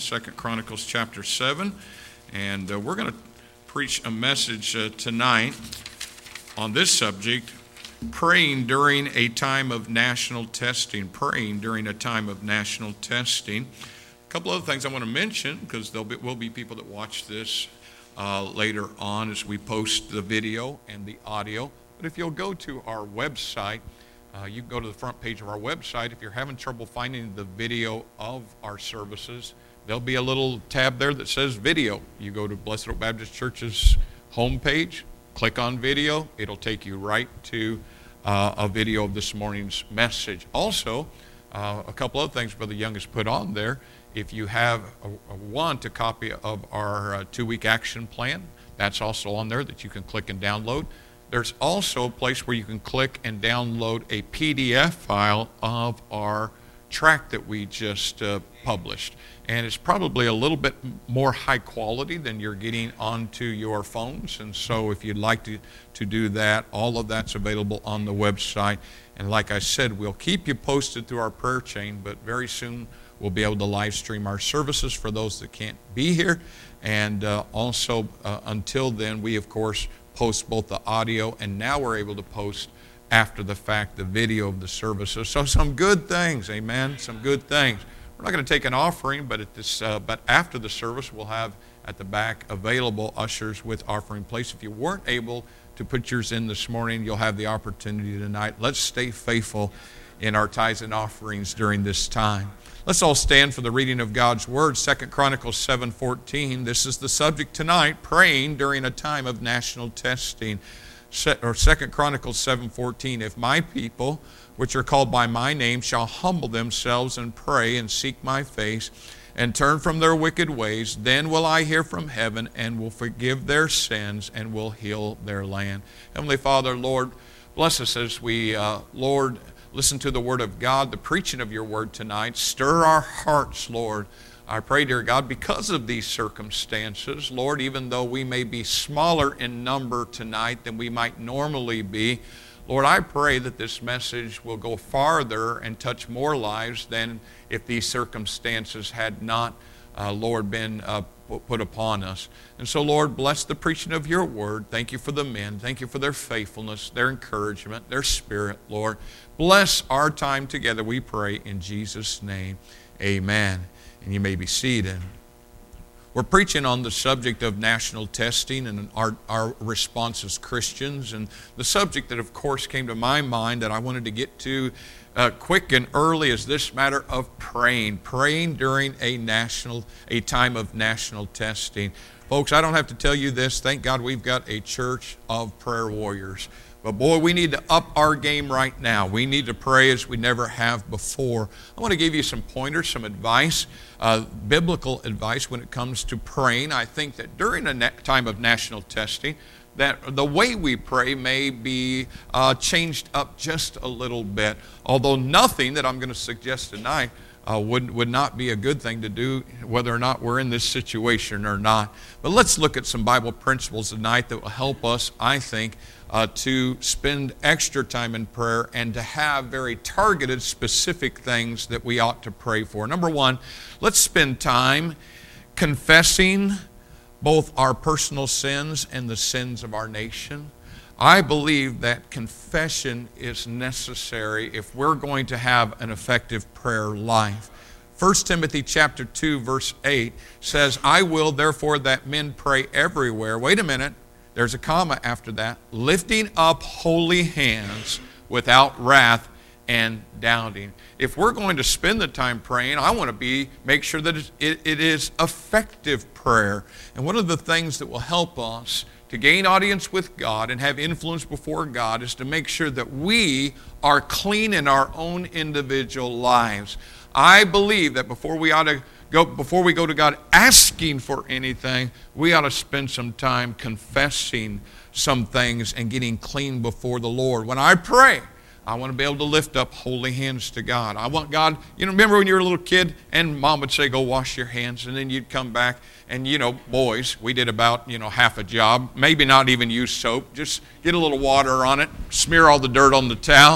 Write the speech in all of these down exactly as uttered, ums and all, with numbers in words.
Second Chronicles chapter seven, and uh, we're going to preach a message uh, tonight on this subject, praying during a time of national testing, praying during a time of national testing. A couple other things I want to mention, because there will be people that watch this uh, later on as we post the video and the audio. But if you'll go to our website, uh, you can go to the front page of our website. If you're having trouble finding the video of our services, there'll be a little tab there that says video. You go to Blessed Oak Baptist Church's homepage, click on video. It'll take you right to uh, a video of this morning's message. Also, uh, a couple other things Brother Young has put on there. If you have a, a want a copy of our uh, two-week action plan, that's also on there that you can click and download. There's also a place where you can click and download a P D F file of our track that we just uh, published. And it's probably a little bit more high quality than you're getting onto your phones. And so if you'd like to, to do that, all of that's available on the website. And like I said, we'll keep you posted through our prayer chain, but very soon we'll be able to live stream our services for those that can't be here. And uh, also, uh, until then, we, of course, post both the audio, and now we're able to post after the fact the video of the services. So some good things, amen, some good things. We're not going to take an offering, but at this, uh, but after the service, we'll have at the back available ushers with offering plates. If you weren't able to put yours in this morning, you'll have the opportunity tonight. Let's stay faithful in our tithes and offerings during this time. Let's all stand for the reading of God's Word. Second Chronicles seven fourteen. This is the subject tonight, praying during a time of national testing. Or Second Chronicles seven fourteen. If my people, which are called by my name, shall humble themselves and pray and seek my face and turn from their wicked ways, then will I hear from heaven and will forgive their sins and will heal their land. Heavenly Father, Lord, bless us as we, uh, Lord, listen to the Word of God, the preaching of your Word tonight. Stir our hearts, Lord. I pray, dear God, because of these circumstances, Lord, even though we may be smaller in number tonight than we might normally be, Lord, I pray that this message will go farther and touch more lives than if these circumstances had not, uh, Lord, been uh, put upon us. And so, Lord, bless the preaching of your word. Thank you for the men. Thank you for their faithfulness, their encouragement, their spirit, Lord. Bless our time together, we pray, in Jesus' name. Amen. And you may be seated. We're preaching on the subject of national testing and our, our response as Christians. And the subject that, of course, came to my mind that I wanted to get to uh, quick and early is this matter of praying. Praying during a national, a time of national testing. Folks, I don't have to tell you this. Thank God we've got a church of prayer warriors. But boy, we need to up our game right now. We need to pray as we never have before. I want to give you some pointers, some advice, uh, biblical advice when it comes to praying. I think that during a na- time of national testing, that the way we pray may be uh, changed up just a little bit. Although nothing that I'm going to suggest tonight Uh, would, would not be a good thing to do, whether or not we're in this situation or not. But let's look at some Bible principles tonight that will help us, I think, uh, to spend extra time in prayer and to have very targeted, specific things that we ought to pray for. Number one, let's spend time confessing both our personal sins and the sins of our nation. I believe that confession is necessary if we're going to have an effective prayer life. First Timothy chapter two, verse eight says, I will therefore that men pray everywhere. Wait a minute, there's a comma after that. Lifting up holy hands without wrath and doubting. If we're going to spend the time praying, I want to be make sure that it, it is effective prayer. And one of the things that will help us to gain audience with God and have influence before God is to make sure that we are clean in our own individual lives. I believe that before we ought to go, before we go to God asking for anything, we ought to spend some time confessing some things and getting clean before the Lord. When I pray, I want to be able to lift up holy hands to God. I want God, you know, remember when you were a little kid and Mom would say, go wash your hands, and then you'd come back and, you know, boys, we did about, you know, half a job, maybe not even use soap, just get a little water on it, smear all the dirt on the towel,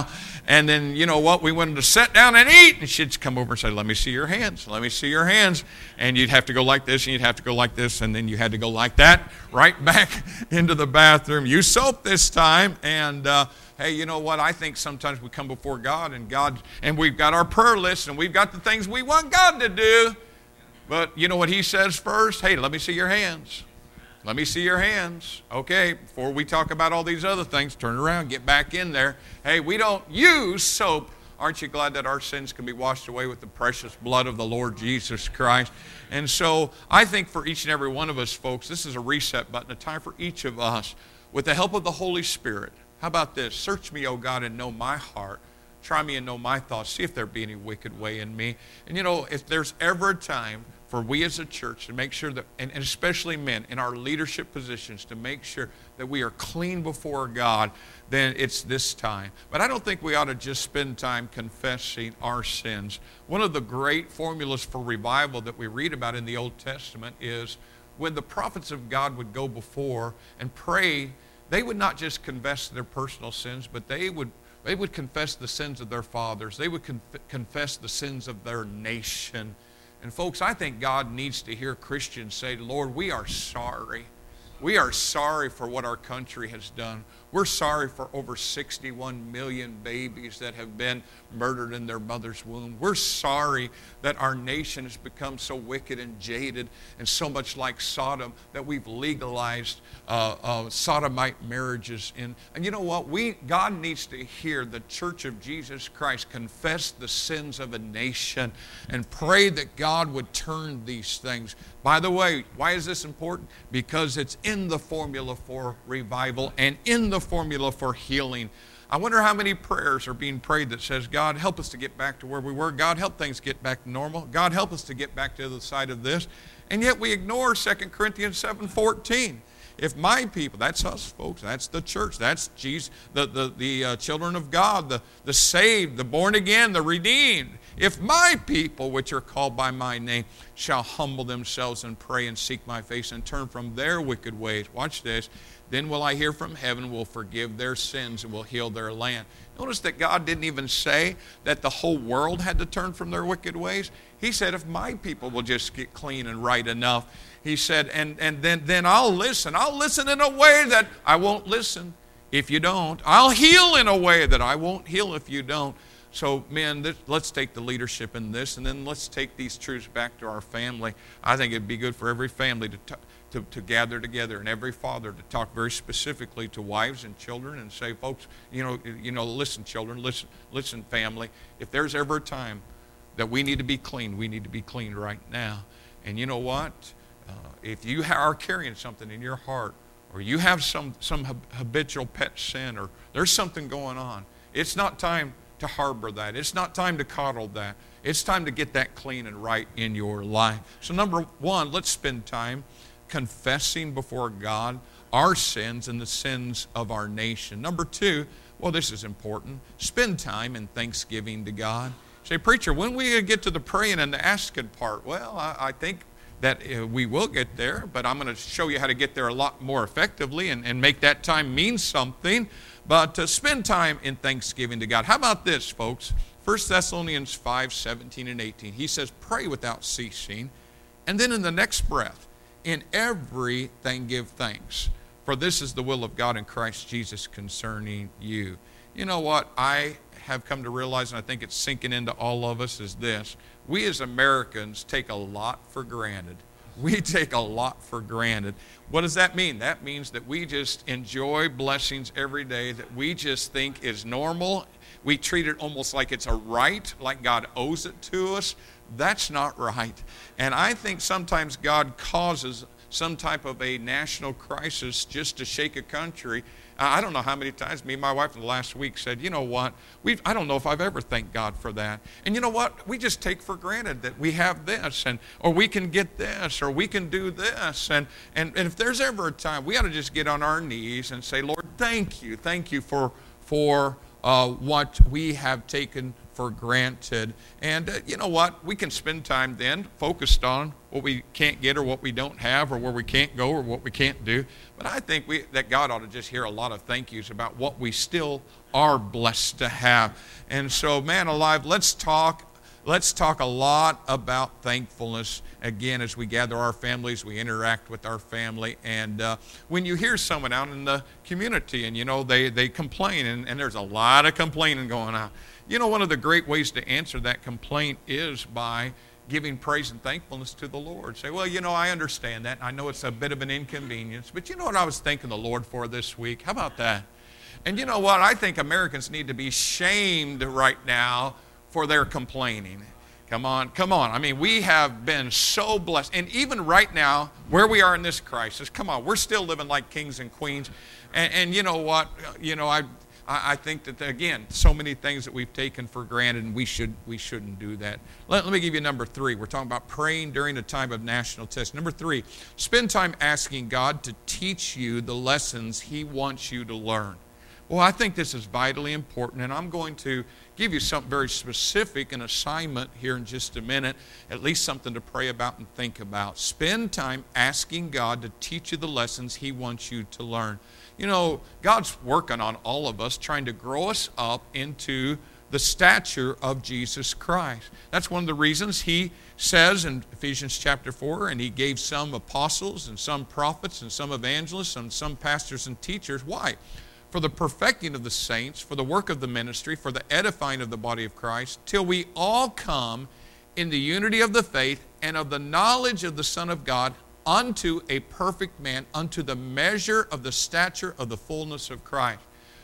And then, you know what, we wanted to sit down and eat, and she'd come over and say, let me see your hands, let me see your hands. And you'd have to go like this, and you'd have to go like this, and then you had to go like that, right back into the bathroom. Use soap this time. And uh, hey, you know what, I think sometimes we come before God, and God, and we've got our prayer list, and we've got the things we want God to do. But you know what he says first? Hey, let me see your hands. Let me see your hands. Okay, before we talk about all these other things, turn around, get back in there. Hey, we don't use soap. Aren't you glad that our sins can be washed away with the precious blood of the Lord Jesus Christ? And so I think for each and every one of us, folks, this is a reset button, a time for each of us, with the help of the Holy Spirit. How about this? Search me, O God, and know my heart. Try me and know my thoughts. See if there be any wicked way in me. And you know, if there's ever a time for we as a church to make sure that, and especially men in our leadership positions, to make sure that we are clean before God, then it's this time. But I don't think we ought to just spend time confessing our sins. One of the great formulas for revival that we read about in the Old Testament is when the prophets of God would go before and pray, they would not just confess their personal sins, but they would they would confess the sins of their fathers. They would conf- confess the sins of their nation. And folks, I think God needs to hear Christians say, Lord, we are sorry. We are sorry for what our country has done. We're sorry for over sixty-one million babies that have been murdered in their mother's womb. We're sorry that our nation has become so wicked and jaded and so much like Sodom that we've legalized uh, uh, sodomite marriages. In, and you know what? We God needs to hear the Church of Jesus Christ confess the sins of a nation and pray that God would turn these things. By the way, why is this important? Because it's in the formula for revival and in the formula for healing. I wonder how many prayers are being prayed that says, God, help us to get back to where we were. God, help things get back to normal. God, help us to get back to the side of this. And yet we ignore Second Corinthians seven fourteen. If my people, that's us, folks, that's the church, that's Jesus, the, the, the uh, children of God, the, the saved, the born again, the redeemed. If my people, which are called by my name, shall humble themselves and pray and seek my face and turn from their wicked ways, watch this, then will I hear from heaven, will forgive their sins, and will heal their land. Notice that God didn't even say that the whole world had to turn from their wicked ways. He said, if my people will just get clean and right enough, he said, and, and then, then I'll listen. I'll listen in a way that I won't listen if you don't. I'll heal in a way that I won't heal if you don't. So, men, this, let's take the leadership in this, and then let's take these truths back to our family. I think it'd be good for every family to, t- to, to gather together, and every father to talk very specifically to wives and children and say, folks, you know, you know, listen, children, listen, listen, family. If there's ever a time that we need to be clean, we need to be clean right now. And you know what? Uh, if you are carrying something in your heart, or you have some, some habitual pet sin, or there's something going on, it's not time to harbor that. It's not time to coddle that. It's time to get that clean and right in your life. So number one, let's spend time confessing before God our sins and the sins of our nation. Number two, well, this is important, spend time in thanksgiving to God. Say, preacher, when we get to the praying and the asking part, well, I, I think that uh, we will get there, but I'm going to show you how to get there a lot more effectively and, and make that time mean something. But uh, spend time in thanksgiving to God. How about this, folks? First Thessalonians five, seventeen and eighteen. He says, pray without ceasing. And then in the next breath, in everything give thanks. For this is the will of God in Christ Jesus concerning you. You know what I have come to realize, and I think it's sinking into all of us, is this. We as Americans take a lot for granted. We take a lot for granted. What does that mean? That means that we just enjoy blessings every day that we just think is normal. We treat it almost like it's a right, like God owes it to us. That's not right. And I think sometimes God causes some type of a national crisis just to shake a country. I don't know how many times me and my wife in the last week said, you know what, we've, I don't know if I've ever thanked God for that. And you know what, we just take for granted that we have this, and or we can get this, or we can do this. And, and, and if there's ever a time, we ought to just get on our knees and say, Lord, thank you. Thank you for, for uh, what we have taken for granted. And uh, you know what? We can spend time then focused on what we can't get or what we don't have or where we can't go or what we can't do. But I think we, that God ought to just hear a lot of thank yous about what we still are blessed to have. And so, man alive, let's talk. Let's talk a lot about thankfulness, again, as we gather our families, we interact with our family. And uh, when you hear someone out in the community and, you know, they, they complain, and, and there's a lot of complaining going on, you know, one of the great ways to answer that complaint is by giving praise and thankfulness to the Lord. Say, well, you know, I understand that. I know it's a bit of an inconvenience, but you know what I was thanking the Lord for this week? How about that? And you know what? I think Americans need to be shamed right now for their complaining. Come on, come on. I mean, we have been so blessed. And even right now, where we are in this crisis, come on, we're still living like kings and queens. And, and you know what? You know, I I think that, again, so many things that we've taken for granted, and we, should, we shouldn't do that. Let, let me give you number three. We're talking about praying during a time of national test. Number three, spend time asking God to teach you the lessons He wants you to learn. Well, I think this is vitally important, and I'm going to give you something very specific, an assignment here in just a minute, at least something to pray about and think about. Spend time asking God to teach you the lessons He wants you to learn. You know, God's working on all of us, trying to grow us up into the stature of Jesus Christ. That's one of the reasons He says in Ephesians chapter four, and He gave some apostles and some prophets and some evangelists and some pastors and teachers. Why? For the perfecting of the saints, for the work of the ministry, for the edifying of the body of Christ, till we all come in the unity of the faith and of the knowledge of the Son of God, unto a perfect man, unto the measure of the stature of the fullness of Christ.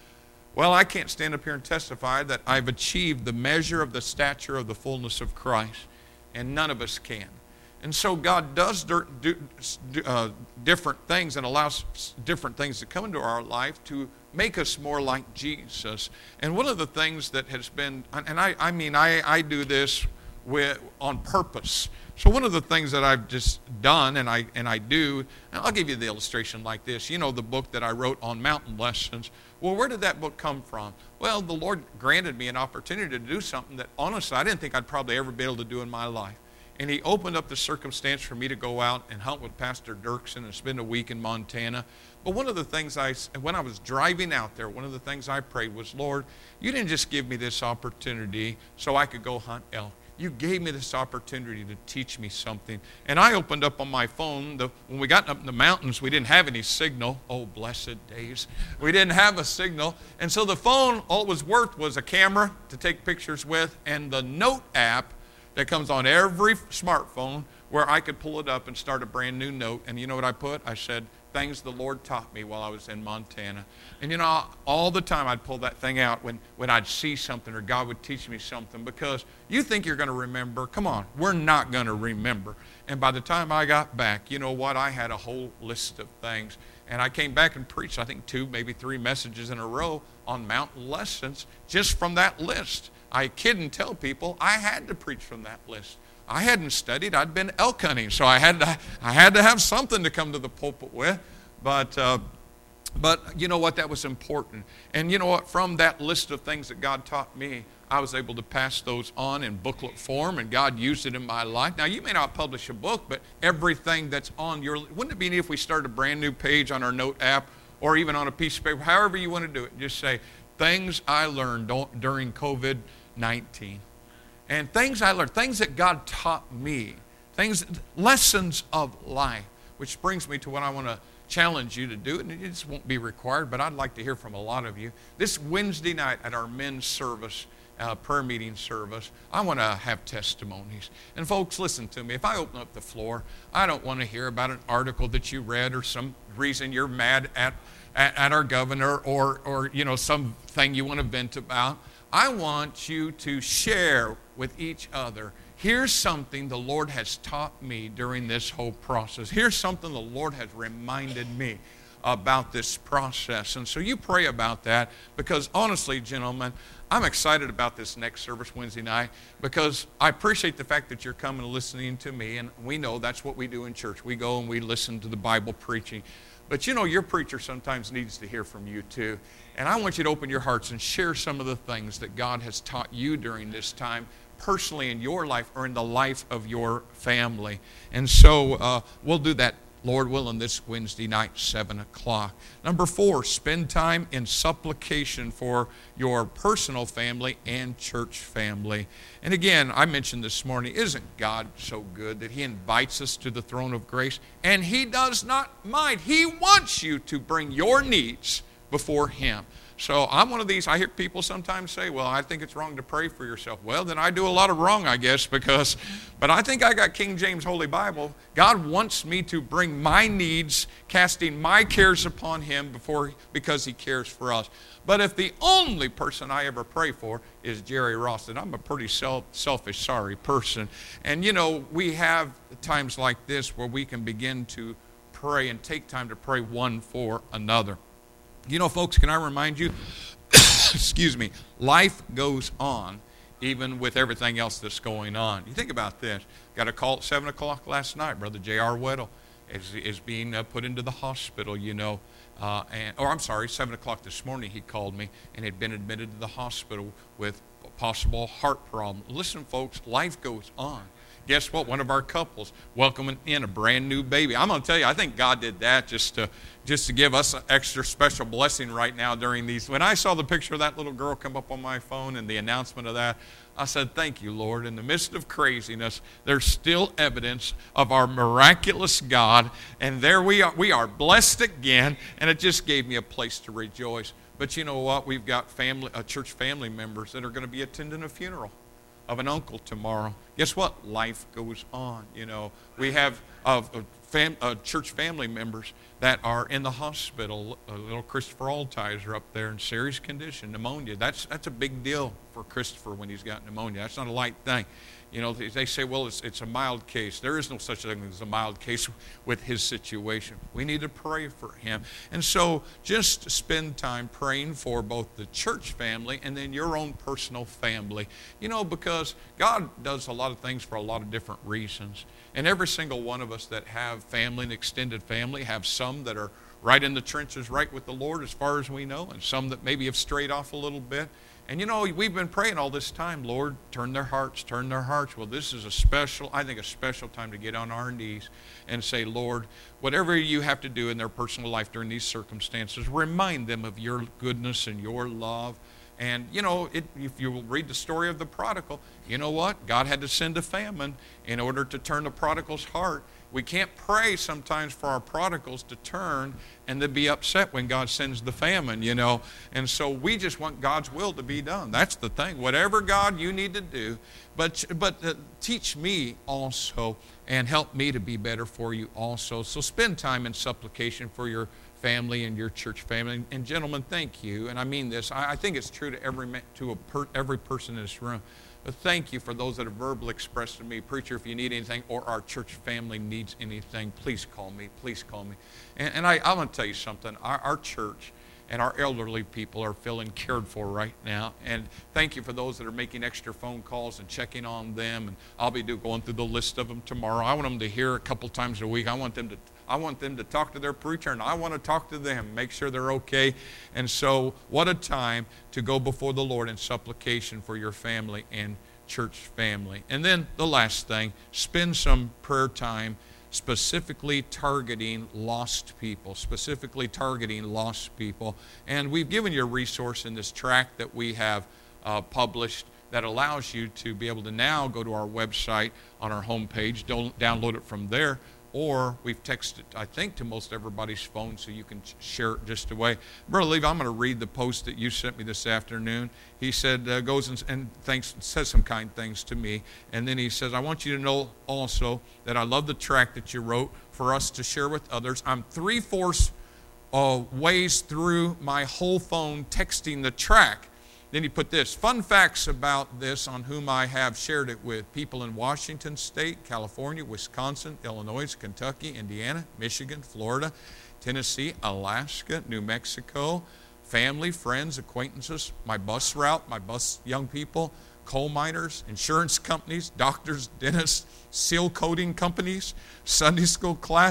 Well, I can't stand up here and testify that I've achieved the measure of the stature of the fullness of Christ, and none of us can. And so God does do, do, uh, different things and allows different things to come into our life to make us more like Jesus. And one of the things that has been, and I, I mean, I, I do this with, on purpose. So one of the things that I've just done, and I and I do, and I'll give you the illustration like this. You know, the book that I wrote on mountain lessons. Well, where did that book come from? Well, the Lord granted me an opportunity to do something that, honestly, I didn't think I'd probably ever be able to do in my life. And He opened up the circumstance for me to go out and hunt with Pastor Dirksen and spend a week in Montana. But one of the things I, when I was driving out there, one of the things I prayed was, Lord, You didn't just give me this opportunity so I could go hunt elk. You gave me this opportunity to teach me something. And I opened up on my phone. The, when we got up in the mountains, we didn't have any signal. Oh, blessed days. We didn't have a signal. And so the phone, all it was worth was a camera to take pictures with and the note app that comes on every smartphone where I could pull it up and start a brand new note. And you know what I put? I said, things the Lord taught me while I was in Montana. And you know, all the time I'd pull that thing out when, when I'd see something or God would teach me something, because you think you're going to remember. Come on, we're not going to remember. And by the time I got back, you know what? I had a whole list of things. And I came back and preached, I think, two, maybe three messages in a row on mountain lessons just from that list. I kid and tell people I had to preach from that list. I hadn't studied. I'd been elk hunting, so I had to, I had to have something to come to the pulpit with. But, uh, but you know what? That was important. And you know what? From that list of things that God taught me, I was able to pass those on in booklet form, and God used it in my life. Now, you may not publish a book, but everything that's on your, wouldn't it be neat if we started a brand new page on our note app or even on a piece of paper, however you want to do it, just say, things I learned during COVID nineteen. And things I learned, things that God taught me, things, lessons of life, which brings me to what I want to challenge you to do, and it just won't be required, but I'd like to hear from a lot of you. This Wednesday night at our men's service, uh, prayer meeting service, I want to have testimonies. And folks, listen to me. If I open up the floor, I don't want to hear about an article that you read or some reason you're mad at, at, at our governor or, or, you know, something you want to vent about. I want you to share with each other. Here's something the Lord has taught me during this whole process. Here's something the Lord has reminded me about this process. And so you pray about that, because honestly, gentlemen, I'm excited about this next service Wednesday night, because I appreciate the fact that you're coming and listening to me, and we know that's what we do in church. We go and we listen to the Bible preaching. But you know, your preacher sometimes needs to hear from you too. And I want you to open your hearts and share some of the things that God has taught you during this time, personally in your life or in the life of your family. And so uh, we'll do that, Lord willing, this Wednesday night, seven o'clock. Number four, spend time in supplication for your personal family and church family. And again, I mentioned this morning, isn't God so good that He invites us to the throne of grace? And He does not mind. He wants you to bring your needs before Him. So I'm one of these, I hear people sometimes say, well, I think it's wrong to pray for yourself. Well, then I do a lot of wrong, I guess, because, but I think I got King James Holy Bible. God wants me to bring my needs, casting my cares upon Him before, because He cares for us. But if the only person I ever pray for is Jerry Ross, then I'm a pretty self, selfish, sorry person. And you know, we have times like this where we can begin to pray and take time to pray one for another. You know, folks, can I remind you, excuse me, life goes on even with everything else that's going on. You think about this. Got a call at seven o'clock last night. Brother J R. Weddle is, is being uh, put into the hospital, you know. Uh, and, or I'm sorry, seven o'clock this morning he called me and had been admitted to the hospital with a possible heart problem. Listen, folks, life goes on. Guess what? One of our couples welcoming in a brand new baby. I'm going to tell you, I think God did that just to just to give us an extra special blessing right now during these. When I saw the picture of that little girl come up on my phone and the announcement of that, I said, thank you, Lord. In the midst of craziness, there's still evidence of our miraculous God. And there we are. We are blessed again. And it just gave me a place to rejoice. But you know what? We've got family, uh, church family members that are going to be attending a funeral of an uncle tomorrow. Guess what? Life goes on. You know, we have uh, fam- uh, church family members that are in the hospital. Uh, little Christopher Altizer up there in serious condition, pneumonia. That's that's a big deal for Christopher when he's got pneumonia. That's not a light thing. You know, they, they say, well, it's, it's a mild case. There is no such thing as a mild case with his situation. We need to pray for him. And so just spend time praying for both the church family and then your own personal family. You know, because God does a lot of things for a lot of different reasons. And every single one of us that have family and extended family have some that are right in the trenches, right with the Lord as far as we know, and some that maybe have strayed off a little bit. And you know, we've been praying all this time, Lord, turn their hearts, turn their hearts. Well, this is a special, I think a special time to get on our knees and say, Lord, whatever you have to do in their personal life during these circumstances, remind them of your goodness and your love. And, you know, it, if you read the story of the prodigal, you know what? God had to send a famine in order to turn the prodigal's heart. We can't pray sometimes for our prodigals to turn and then be upset when God sends the famine, you know. And so we just want God's will to be done. That's the thing. Whatever, God, you need to do. But, but uh, teach me also and help me to be better for you also. So spend time in supplication for your family and your church family. And gentlemen, thank you. And I mean this. I, I think it's true to every to a per, every person in this room. But thank you for those that have verbally expressed to me, preacher, if you need anything or our church family needs anything, please call me. Please call me. And, and I, I want to tell you something. Our, our church and our elderly people are feeling cared for right now. And thank you for those that are making extra phone calls and checking on them. And I'll be do, going through the list of them tomorrow. I want them to hear a couple times a week. I want them to I want them to talk to their preacher, and I want to talk to them, make sure they're okay. And so what a time to go before the Lord in supplication for your family and church family. And then the last thing, spend some prayer time specifically targeting lost people, specifically targeting lost people. And we've given you a resource in this tract that we have uh, published that allows you to be able to now go to our website on our homepage, don't download it from there, or we've texted, I think, to most everybody's phone so you can share it just away. Brother Levi, I'm going to read the post that you sent me this afternoon. He said, uh, goes and, and thanks, says some kind things to me. And then he says, I want you to know also that I love the tract that you wrote for us to share with others. I'm three-fourths uh, ways through my whole phone texting the tract. Then he put this, fun facts about this on whom I have shared it with. People in Washington State, California, Wisconsin, Illinois, Kentucky, Indiana, Michigan, Florida, Tennessee, Alaska, New Mexico, family, friends, acquaintances, my bus route, my bus young people, coal miners, insurance companies, doctors, dentists, seal coating companies, Sunday school class,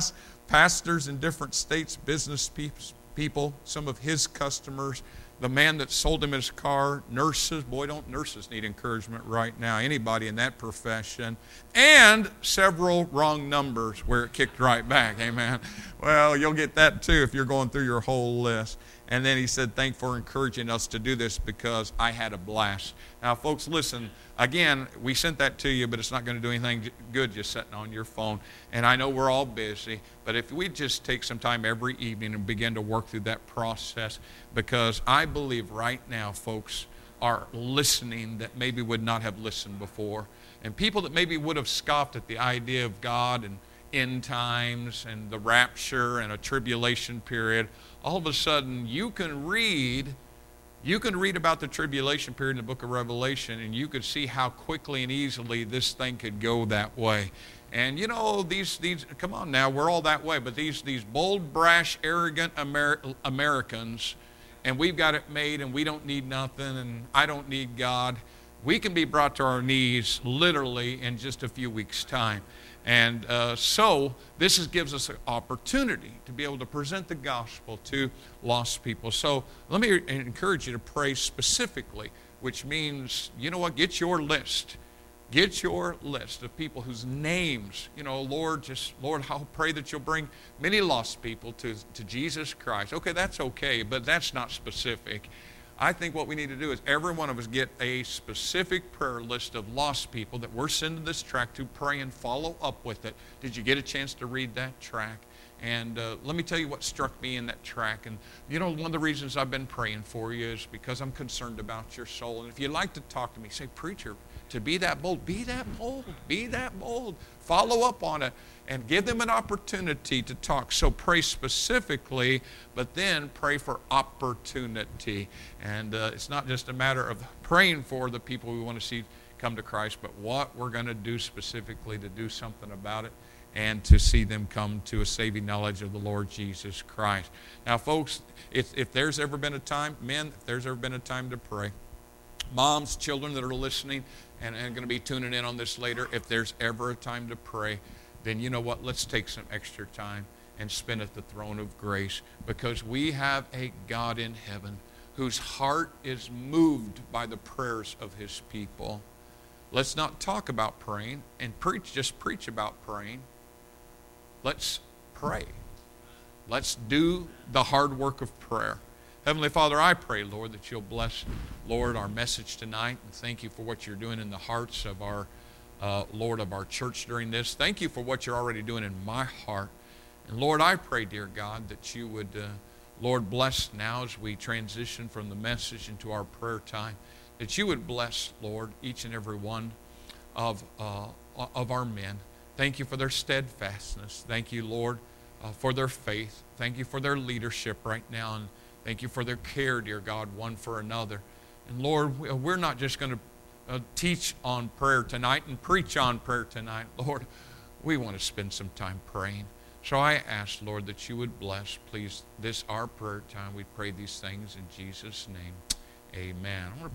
pastors in different states, business people, some of his customers, the man that sold him his car, nurses. Boy, don't nurses need encouragement right now. Anybody in that profession. And several wrong numbers where it kicked right back. Amen. Well, you'll get that too if you're going through your whole list. And then he said, thank for encouraging us to do this because I had a blast. Now, folks, listen. Again, we sent that to you, but it's not going to do anything good just sitting on your phone. And I know we're all busy, but if we just take some time every evening and begin to work through that process, because I believe right now folks are listening that maybe would not have listened before. And people that maybe would have scoffed at the idea of God and end times and the rapture and a tribulation period, all of a sudden you can read You can read about the tribulation period in the book of Revelation, and you could see how quickly and easily this thing could go that way. And you know, these, these come on now, we're all that way, but these, these bold, brash, arrogant Amer- Americans, and we've got it made, and we don't need nothing, and I don't need God, we can be brought to our knees literally in just a few weeks' time. And uh, so this is, gives us an opportunity to be able to present the gospel to lost people. So let me encourage you to pray specifically, which means, you know what, get your list. Get your list of people whose names, you know, Lord, just, Lord, I'll pray that you'll bring many lost people to, to Jesus Christ. Okay, that's okay, but that's not specific. I think what we need to do is every one of us get a specific prayer list of lost people that we're sending this tract to, pray and follow up with it. Did you get a chance to read that tract? And uh, let me tell you what struck me in that tract. And you know, one of the reasons I've been praying for you is because I'm concerned about your soul. And if you'd like to talk to me, say, preacher, to be that bold, be that bold, be that bold. Follow up on it and give them an opportunity to talk. So pray specifically, but then pray for opportunity. And uh, it's not just a matter of praying for the people we want to see come to Christ, but what we're going to do specifically to do something about it and to see them come to a saving knowledge of the Lord Jesus Christ. Now, folks, if, if there's ever been a time, men, if there's ever been a time to pray, moms, children that are listening and, and going to be tuning in on this later, if there's ever a time to pray, then you know what? Let's take some extra time and spend at the throne of grace, because we have a God in heaven whose heart is moved by the prayers of his people. Let's not talk about praying and preach, just preach about praying. Let's pray. Let's do the hard work of prayer. Heavenly Father, I pray, Lord, that you'll bless, Lord, our message tonight. And thank you for what you're doing in the hearts of our, uh, Lord, of our church during this. Thank you for what you're already doing in my heart. And Lord, I pray, dear God, that you would, uh, Lord, bless now as we transition from the message into our prayer time, that you would bless, Lord, each and every one of, uh, of our men. Thank you for their steadfastness. Thank you, Lord, uh, for their faith. Thank you for their leadership right now. And thank you for their care, dear God, one for another. And Lord, we're not just going to uh, teach on prayer tonight and preach on prayer tonight. Lord, we want to spend some time praying. So I ask, Lord, that you would bless, please, this our prayer time. We pray these things in Jesus' name. Amen. I want to